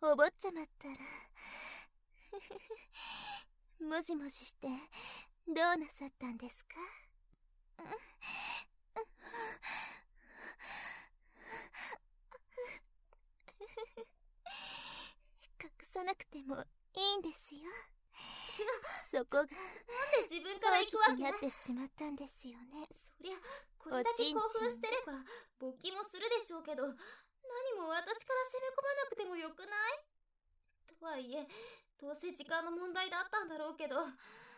お坊ちゃまったらもじもじしてどうなさったんですか？隠さなくてもいいんですよ。そこがなんで自分から行くわけ？ 大きくなってしまったんですよね。 そりゃこれだけ興奮してれば勃起もするでしょうけど、何も私から攻め込まなくてもよくない？とはいえどうせ時間の問題だったんだろうけど、やっ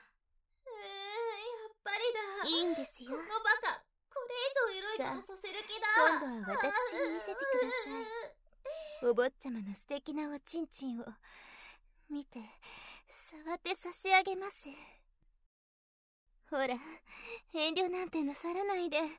ぱりだ。 いいんですよ。 このバカ、これ以上エロいことさせる気だ。 今度は私に見せてください。お坊ちゃまの素敵なおちんちんを見て触って差し上げます。ほら、遠慮なんてなさらないで。脱が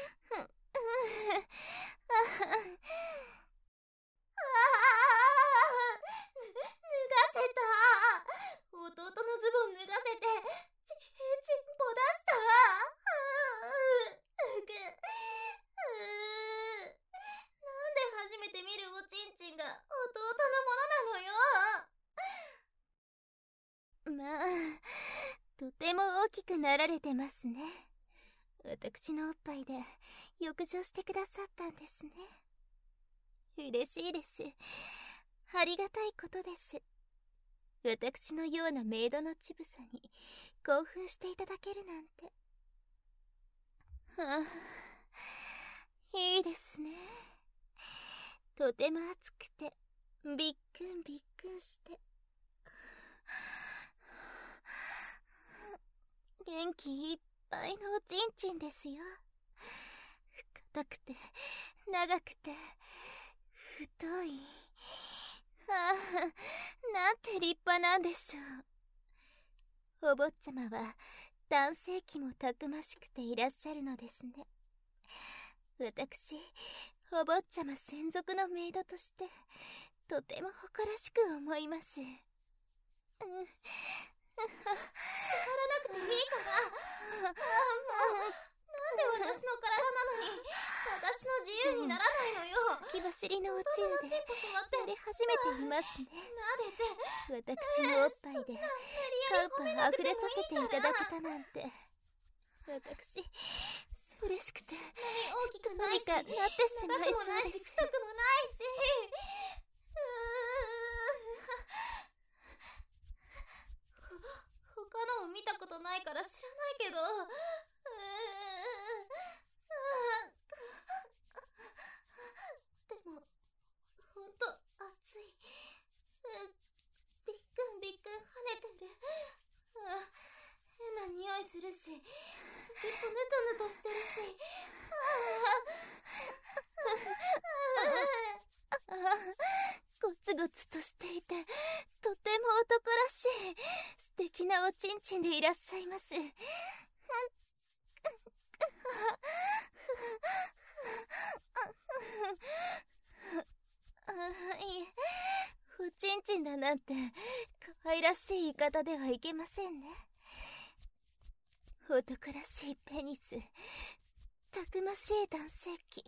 せた。弟のズボン脱がせてチンポ出した。なんで初めて見るおちんちんが弟のものなのよ。 まあ、とても大きくなられてますね。私のおっぱいで浴場してくださったんですね。嬉しいです。ありがたいことです。私のようなメイドの乳房に興奮していただけるなんて。はあ、いいですね。とても熱くてびっくんびっくんして、元気いっぱいのおちんちんですよ。硬くて長くて太い。ああ、なんて立派なんでしょう。お坊ちゃまは男性器もたくましくていらっしゃるのですね。私、お坊ちゃま専属のメイドとしてとても誇らしく思います。触らなくていいから。もうなんで私の体なのに私の自由にならないのよ。 先走りのおつゆで慣れ始めていますね。 撫でて私のおっぱいでカウパー溢れさせていただけたなんて。私嬉しくて大きくないし、 なってしまいそうです。 臭くもないし。他のを見たことないから知らないけど、でもほんと熱い。びっくんびっくん跳ねてる。変な匂いするし、先っぽヌトヌトしてるし。 ゴツゴツとしていてとても男らしい素敵なおちんちんでいらっしゃいます。いえ、おちんちんだなんて可愛らしい言い方ではいけませんね。男らしいペニス、たくましい男性器、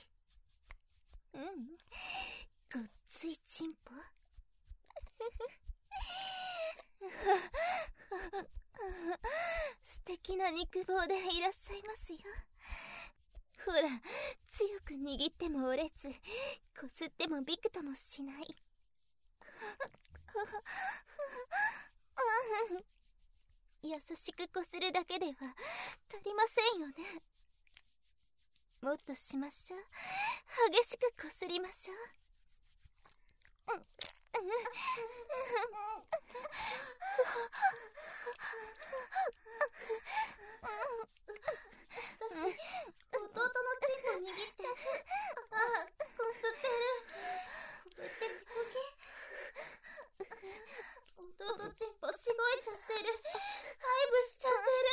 ごっついチンポ素敵な肉棒でいらっしゃいますよ。ほら、強く握っても折れず、こすってもびくともしない。優しくこするだけでは足りませんよね。もっとしましょう。激しくこすりましょう。 私、弟のチンポ握って、こすってる。弟チンポしごいちゃってる。愛撫しちゃってる。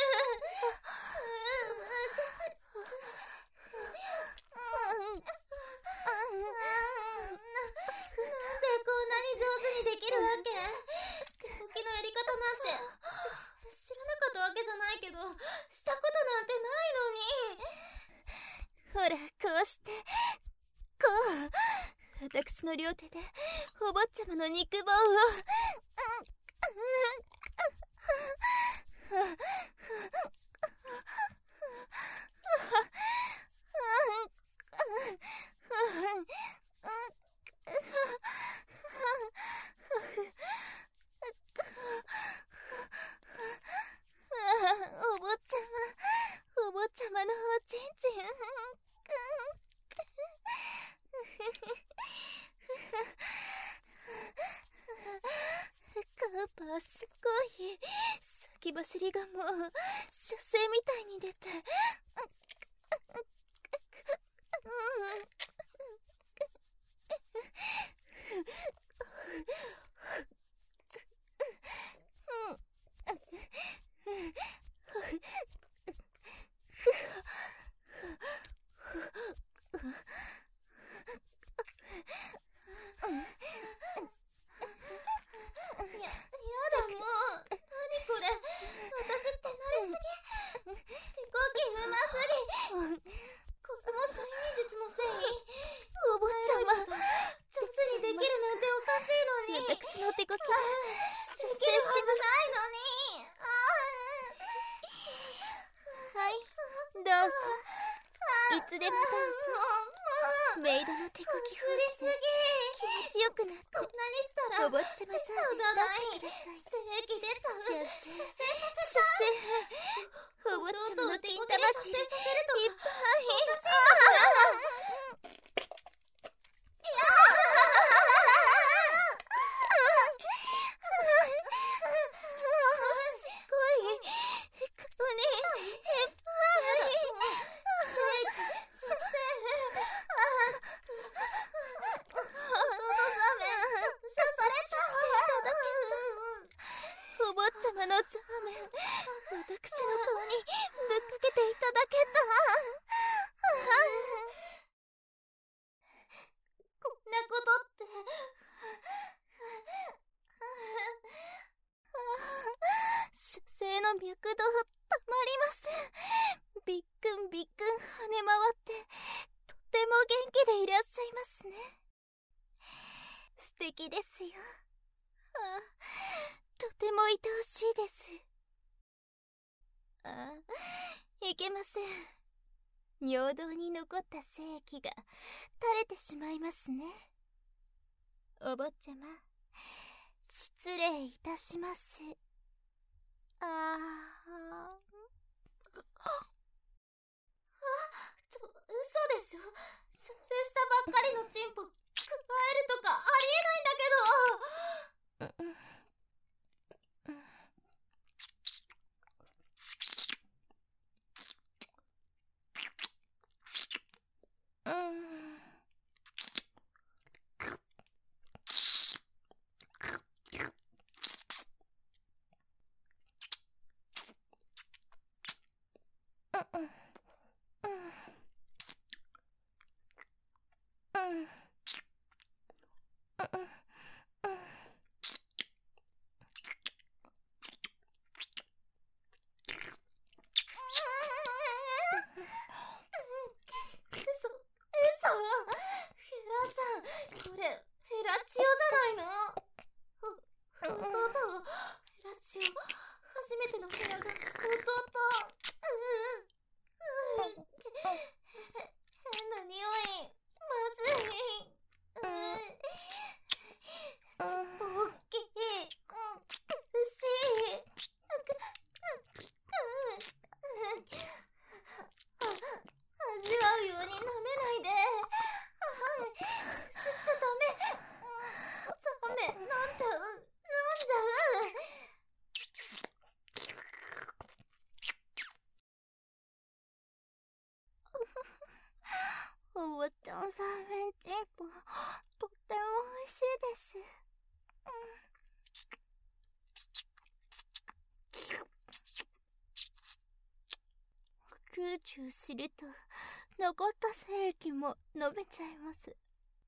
なんでこんなに上手にできるわけ？動きのやり方なんて知らなかったわけじゃないけど、したことなんてないのに。 ほら、こうしてこう私の両手でお坊ちゃまの肉棒をお坊ちゃま、お坊ちゃまのおちんちんカーパーすごい。先走りがもう射精みたいに出て私の手こきが射精しはい、どうぞ。いつでもどうぞ。メイドの手こきをして気持ちよくなって何したらお坊ちゃまさんに出してください。 精液出ちゃう。 射精お坊ちゃまの金玉汁いっぱお坊ちゃまのザーメン、私の顔にぶっかけていただけた。 こんなことって射精の脈動たまりません。びっくんびっくん跳ね回ってとても元気でいらっしゃいますね。素敵ですよ。とても愛おしいです。いけません。尿道に残った精液が垂れてしまいますね。お坊ちゃま、失礼いたします。 嘘でしょ。射精したばっかりのチンポ加えるとかありえないんだけど。これフェラチオじゃないの。弟、フェラチオ初めてのフェラが弟。変な匂い、まずい。ちっぽ大きい、牛。味わうように舐めないで。吸っちゃダメ。ダメ、飲んじゃう。 お坊ちゃんさんメンチンポとっても美味しいです。空中すると残った精液も飲めちゃいます。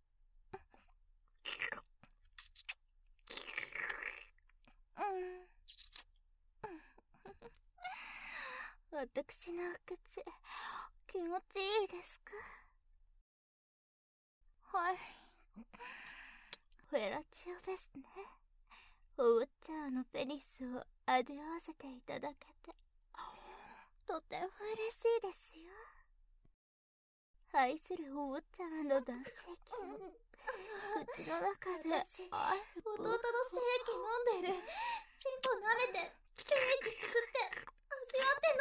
私のお口気持ちいいですか？はい、 フェラチオですね。お坊ちゃんのペニスを味わわせていただけてとても嬉しいですよ。愛するお坊ちゃんの男性器を口の中で私弟の精液飲んでる。チンポ舐めて精液すすって味わって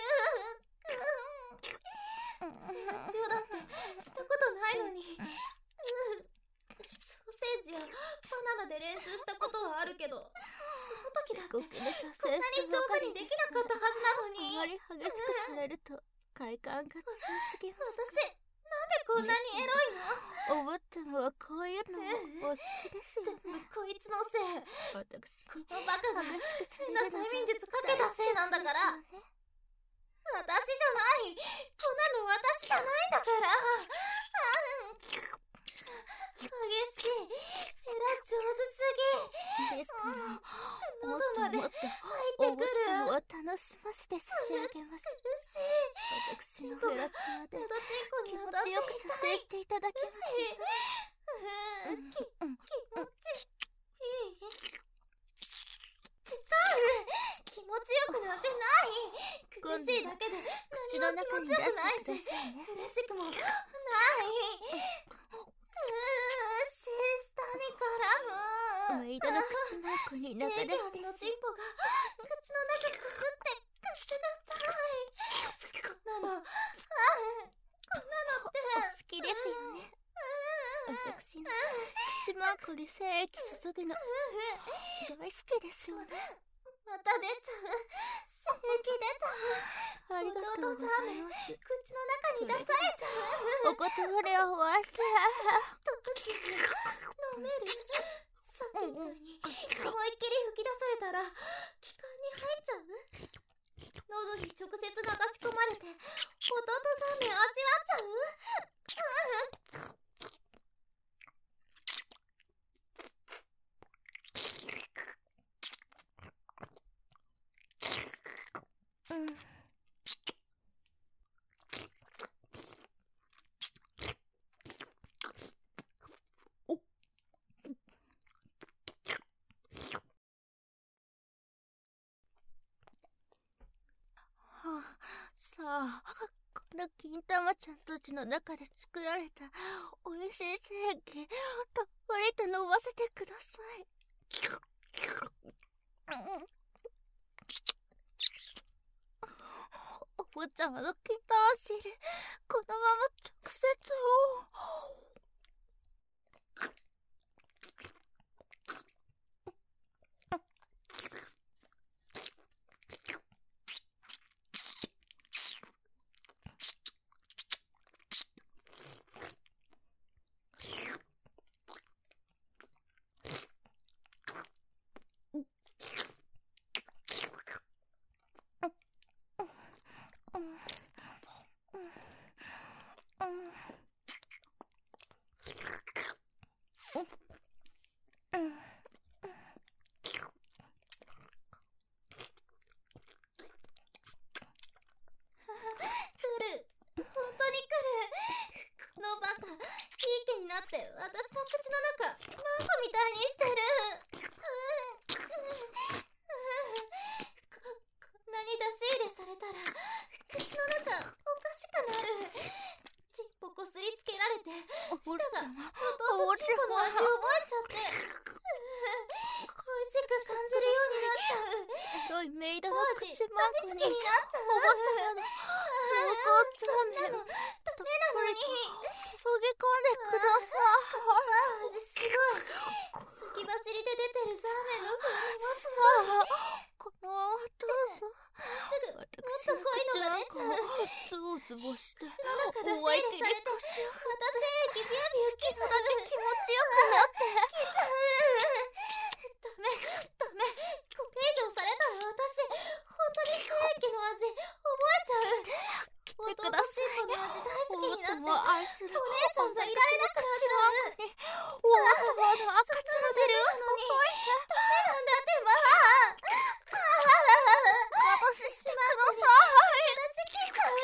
飲んでる。フェラチオだってしたことないのに。ソーセージやバナナで練習したことはあるけど、その時だってこんなに上手にできなかったはずなのに。 あまり激しくされると快感が強すぎます。 私なんでこんなにエロいの？ お坊ちゃまはこういうのもお好きですよね。 全部こいつのせい。 私このバカが変な催眠術かけたせいなんだから。私じゃない。こんなの私じゃないんだから。激しい。フェラ上手すぎ。 ですから、 喉まで入ってくる。 お坊ちゃまを楽しませて差し上げます。 苦しい。 私のフェラチオで気持ちよく射精していただきます。 気持ちいい。違う。気持ちよくなんてない。苦しいだけで口の何も中に出気持ちよくないしてし、 くださいね。 嬉しくもない。下に絡む。 メイドの口マークに流れステーしてキ味のチンポが口の中くすって勝手なったい。こんなのって好きですよね。私の口マークに精液注ぐの大好きですよね。 また出ちゃう。精液出ちゃう。 ありがとうございます。 口の中に出されちゃう。 お断りは終わった。 どうしよう。飲める？さっきみたいに思いっきり吹き出されたら気管に入っちゃう？喉に直接流し込まれて弟さんに味わっちゃう？ さあ、この金玉ちゃんたちの中で作られたおいしい精液たっぷりと飲ませてください。お坊ちゃまの金玉汁、このまま直接なって私の口の中マンコみたいにしてる。こんなに出し入れされたら口の中おかしくなる。チンポこすりつけられて舌が弟チンポの味を覚えちゃって恋しく感じるようになっちゃう。 エロいメイドの口マークに大好きになっちゃう。そんなのダメなのに注ぎ込んでください。 味すごい。先走りで出てるザーメンの風味もすごい。 このままどうぞ。 すぐもっと濃いのが出ちゃう。 ズボズボして口の中出し入れされてまた精液ビュービューきちゃう。 気持ちよくなってきちゃう。ダメこれ以上されたら私本当に精液の味覚えちゃう。弟チンポの味大好きになってお姉ちゃんじゃいられなくなっちゃう。赤ちゃん出るのにダメなんだってば。 私してください。 私来ちゃう。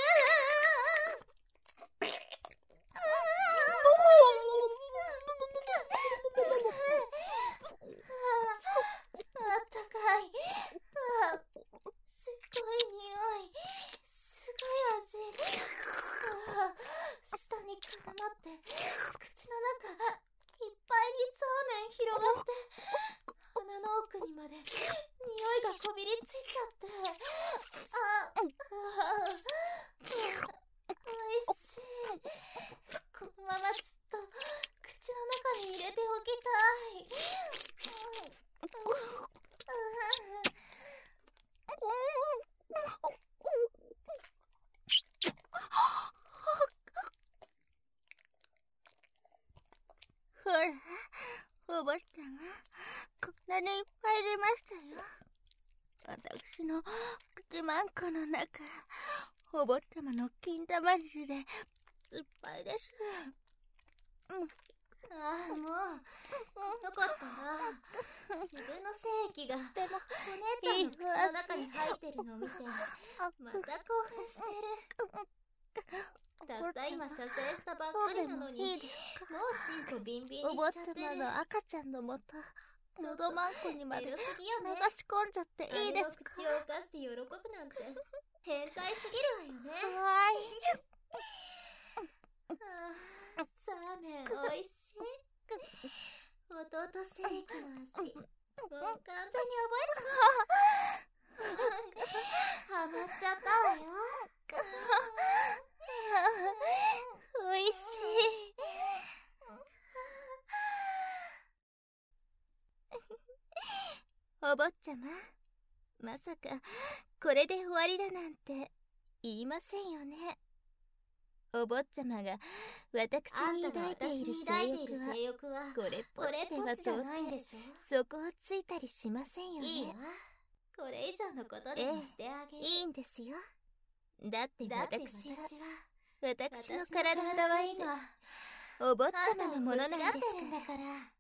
なにいっぱい出ましたよ。私の口まんこの中、お坊ちゃまの金玉汁でいっぱいです。 ああ、もうよかったな。自分の精液がでもお姉ちゃんの口の中に入ってるのを見てまた興奮してる。たった今射精したばっかりなのに、もうチンコビンビンにお坊ちゃしちゃってる。 まの赤ちゃんのもと、のどまんこにまで流エロすぎよね。 し込んじゃっていいですか？ 口を動かして喜ぶなんて変態すぎるわよね。 はああ、サーメンおいしい。弟精液の味、もう完全に覚えちゃったハマっちゃったわよ。 おいしい。お坊ちゃま、まさかこれで終わりだなんて言いませんよね。お坊ちゃまが私に抱いている性欲はこれっぽっちではじゃないんでしょ。 底をついたりしませんよね。 いいわ、これ以上のことでもしてあげる。 いいんですよ。だって私の私体は今お坊ちゃまのものなんですから。